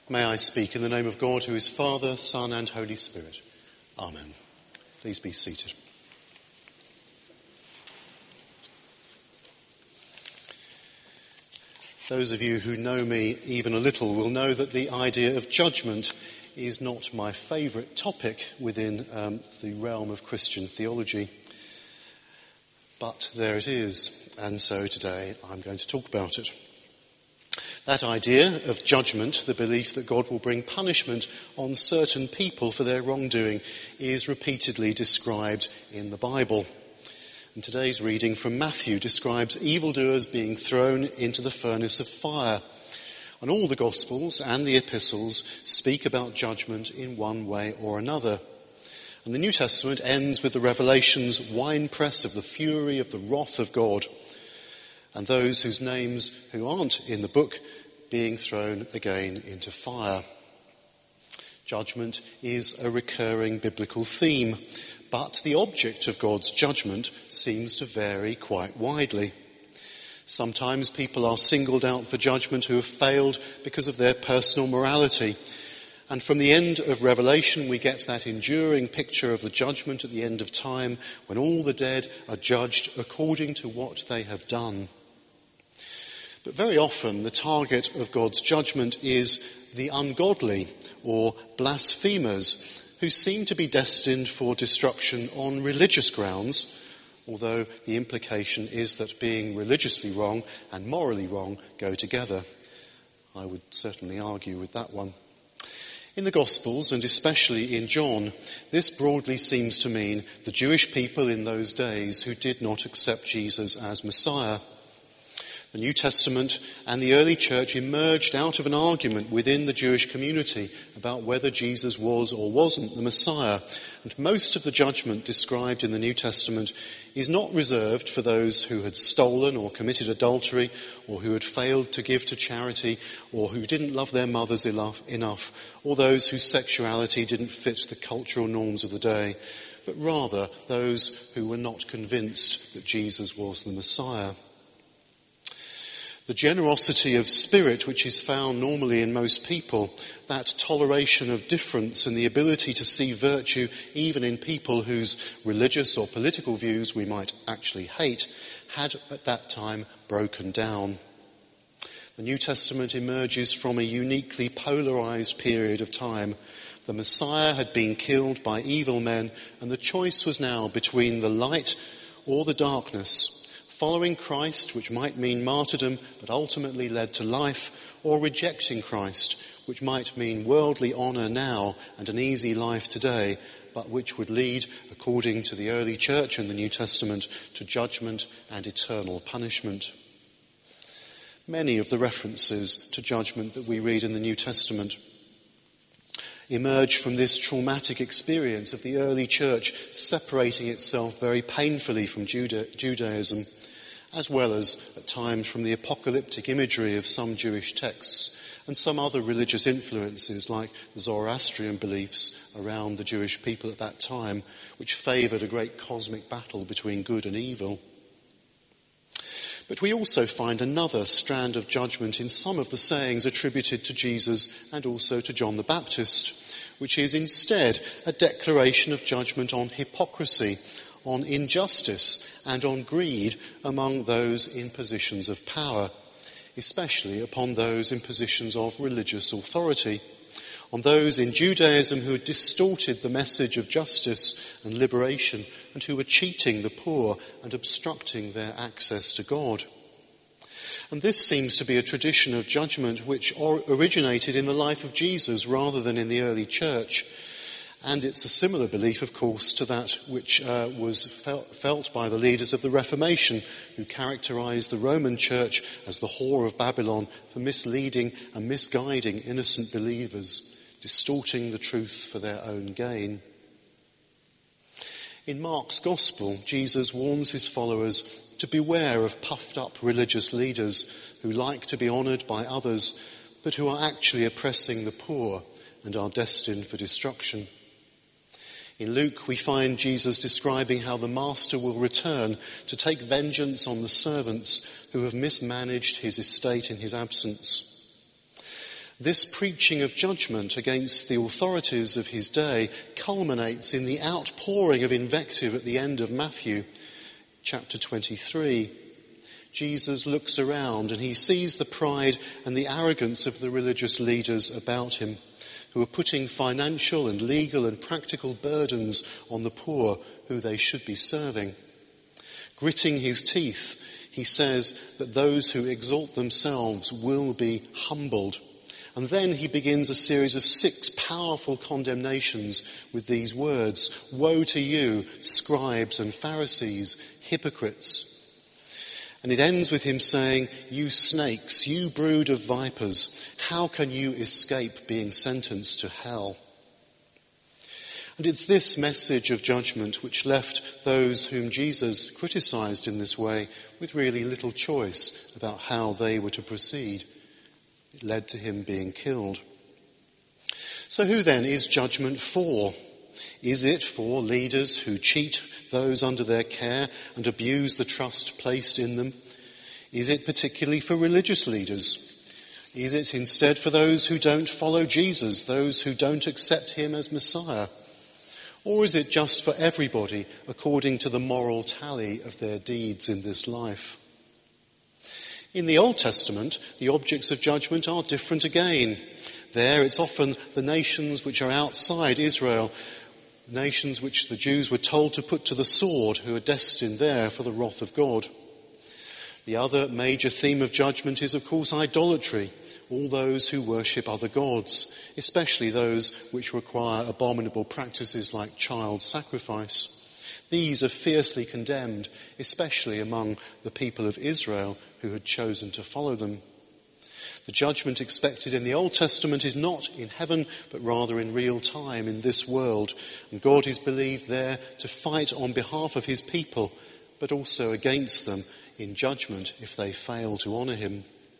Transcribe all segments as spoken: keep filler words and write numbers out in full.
May I speak in the name of God, who is Father, Son and Holy Spirit. Amen. Please be seated. Those of you who know me even a little will know that the idea of judgment is not my favourite topic within um, the realm of Christian theology. But there it is, and so today I'm going to talk about it. That idea of judgment, the belief that God will bring punishment on certain people for their wrongdoing, is repeatedly described in the Bible. And today's reading from Matthew describes evildoers being thrown into the furnace of fire. And all the Gospels and the Epistles speak about judgment in one way or another. And the New Testament ends with the Revelation's winepress of the fury of the wrath of God, and those whose names who aren't in the book being thrown again into fire. Judgment is a recurring biblical theme, but the object of God's judgment seems to vary quite widely. Sometimes people are singled out for judgment who have failed because of their personal morality. And from the end of Revelation, we get that enduring picture of the judgment at the end of time, when all the dead are judged according to what they have done. But very often the target of God's judgment is the ungodly or blasphemers, who seem to be destined for destruction on religious grounds, although the implication is that being religiously wrong and morally wrong go together. I would certainly argue with that one. In the Gospels, and especially in John, this broadly seems to mean the Jewish people in those days who did not accept Jesus as Messiah. The New Testament and the early church emerged out of an argument within the Jewish community about whether Jesus was or wasn't the Messiah. And most of the judgment described in the New Testament is not reserved for those who had stolen or committed adultery, or who had failed to give to charity, or who didn't love their mothers enough, or those whose sexuality didn't fit the cultural norms of the day, but rather those who were not convinced that Jesus was the Messiah. The generosity of spirit which is found normally in most people, that toleration of difference and the ability to see virtue even in people whose religious or political views we might actually hate, had at that time broken down. The New Testament emerges from a uniquely polarised period of time. The Messiah had been killed by evil men, and the choice was now between the light or the darkness. Following Christ, which might mean martyrdom, but ultimately led to life, or rejecting Christ, which might mean worldly honour now and an easy life today, but which would lead, according to the early church and the New Testament, to judgment and eternal punishment. Many of the references to judgment that we read in the New Testament emerge from this traumatic experience of the early church separating itself very painfully from Juda- Judaism, as well as at times from the apocalyptic imagery of some Jewish texts and some other religious influences like the Zoroastrian beliefs around the Jewish people at that time, which favoured a great cosmic battle between good and evil. But we also find another strand of judgment in some of the sayings attributed to Jesus and also to John the Baptist, which is instead a declaration of judgment on hypocrisy, on injustice and on greed among those in positions of power, especially upon those in positions of religious authority, on those in Judaism who had distorted the message of justice and liberation and who were cheating the poor and obstructing their access to God. And this seems to be a tradition of judgment which originated in the life of Jesus rather than in the early church. And it's a similar belief, of course, to that which uh, was felt, felt by the leaders of the Reformation, who characterised the Roman Church as the whore of Babylon for misleading and misguiding innocent believers, distorting the truth for their own gain. In Mark's Gospel, Jesus warns his followers to beware of puffed-up religious leaders who like to be honoured by others, but who are actually oppressing the poor and are destined for destruction. In Luke, we find Jesus describing how the master will return to take vengeance on the servants who have mismanaged his estate in his absence. This preaching of judgment against the authorities of his day culminates in the outpouring of invective at the end of Matthew chapter twenty-three. Jesus looks around and he sees the pride and the arrogance of the religious leaders about him, who are putting financial and legal and practical burdens on the poor who they should be serving. Gritting his teeth, he says that those who exalt themselves will be humbled. And then he begins a series of six powerful condemnations with these words: "Woe to you, scribes and Pharisees, hypocrites." And it ends with him saying, "You snakes, you brood of vipers, how can you escape being sentenced to hell?" And it's this message of judgment which left those whom Jesus criticised in this way with really little choice about how they were to proceed. It led to him being killed. So who then is judgment for? Is it for leaders who cheat those under their care and abuse the trust placed in them? Is it particularly for religious leaders? Is it instead for those who don't follow Jesus, those who don't accept him as Messiah? Or is it just for everybody according to the moral tally of their deeds in this life? In the Old Testament, the objects of judgment are different again. There it's often the nations which are outside Israel, nations which the Jews were told to put to the sword, who are destined there for the wrath of God. The other major theme of judgment is, of course, idolatry, all those who worship other gods, especially those which require abominable practices like child sacrifice. These are fiercely condemned, especially among the people of Israel who had chosen to follow them. The judgment expected in the Old Testament is not in heaven, but rather in real time in this world. And God is believed there to fight on behalf of his people, but also against them in judgment if they fail to honour him.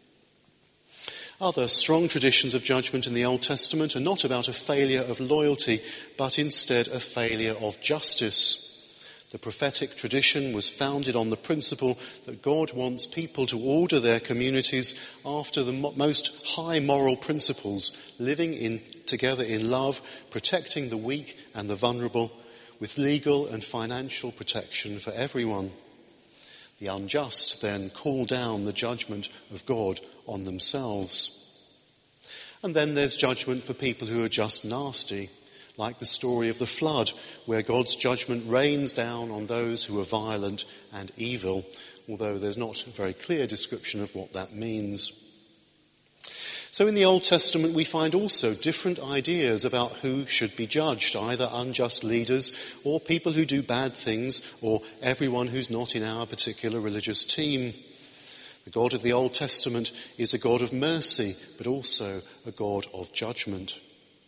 Other strong traditions of judgment in the Old Testament are not about a failure of loyalty, but instead a failure of justice. The prophetic tradition was founded on the principle that God wants people to order their communities after the most high moral principles, living in, together in love, protecting the weak and the vulnerable, with legal and financial protection for everyone. The unjust then call down the judgment of God on themselves. And then there's judgment for people who are just nasty, like the story of the flood, where God's judgment rains down on those who are violent and evil, although there's not a very clear description of what that means. So in the Old Testament we find also different ideas about who should be judged, either unjust leaders or people who do bad things, or everyone who's not in our particular religious team. The God of the Old Testament is a God of mercy, but also a God of judgment.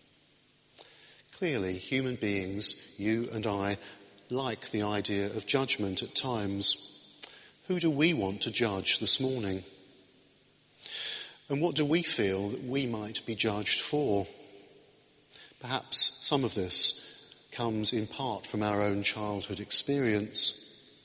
Clearly, human beings, you and I, like the idea of judgment at times. Who do we want to judge this morning? And what do we feel that we might be judged for? Perhaps some of this comes in part from our own childhood experience.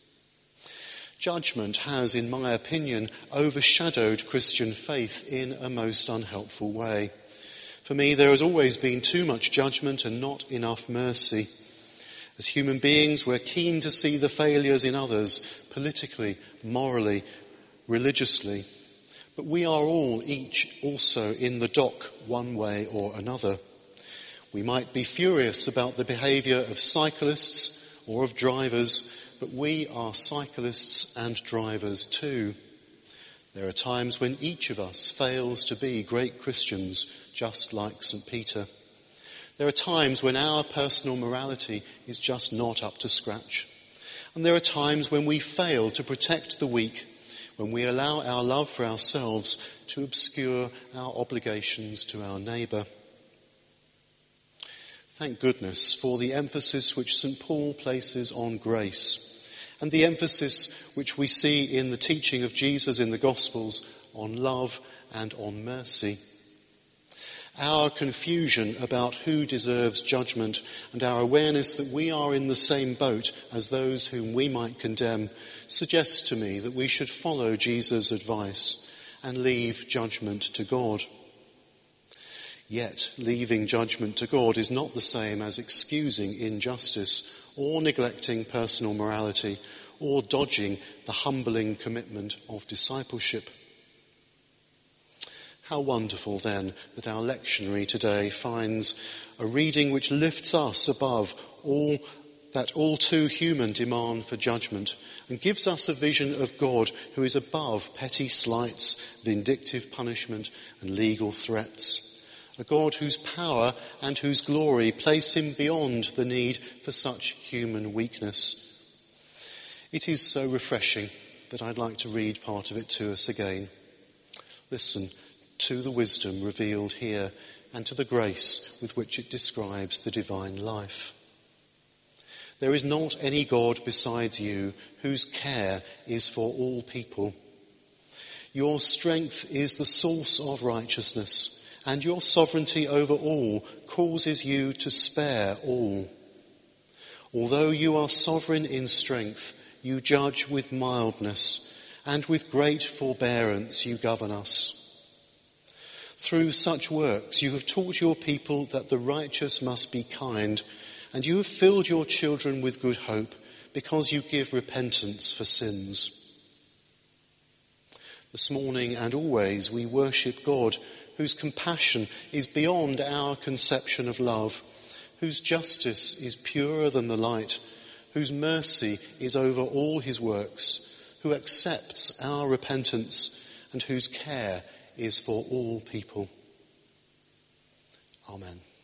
Judgment has, in my opinion, overshadowed Christian faith in a most unhelpful way. For me, there has always been too much judgment and not enough mercy. As human beings, we're keen to see the failures in others, politically, morally, religiously. But we are all each also in the dock one way or another. We might be furious about the behaviour of cyclists or of drivers, but we are cyclists and drivers too. There are times when each of us fails to be great Christians, just like Saint Peter. There are times when our personal morality is just not up to scratch. And there are times when we fail to protect the weak, when we allow our love for ourselves to obscure our obligations to our neighbour. Thank goodness for the emphasis which Saint Paul places on grace, and the emphasis which we see in the teaching of Jesus in the Gospels on love and on mercy. Our confusion about who deserves judgment and our awareness that we are in the same boat as those whom we might condemn suggests to me that we should follow Jesus' advice and leave judgment to God. Yet, leaving judgment to God is not the same as excusing injustice or neglecting personal morality or dodging the humbling commitment of discipleship. How wonderful, then, that our lectionary today finds a reading which lifts us above all that all too human demand for judgment and gives us a vision of God who is above petty slights, vindictive punishment and legal threats. A God whose power and whose glory place him beyond the need for such human weakness. It is so refreshing that I'd like to read part of it to us again. Listen to the wisdom revealed here and to the grace with which it describes the divine life. There is not any God besides you whose care is for all people. Your strength is the source of righteousness, and your sovereignty over all causes you to spare all. Although you are sovereign in strength, you judge with mildness, and with great forbearance you govern us. Through such works you have taught your people that the righteous must be kind, and you have filled your children with good hope because you give repentance for sins. This morning and always we worship God, whose compassion is beyond our conception of love, whose justice is purer than the light, whose mercy is over all his works, who accepts our repentance and whose care is for all people. Amen.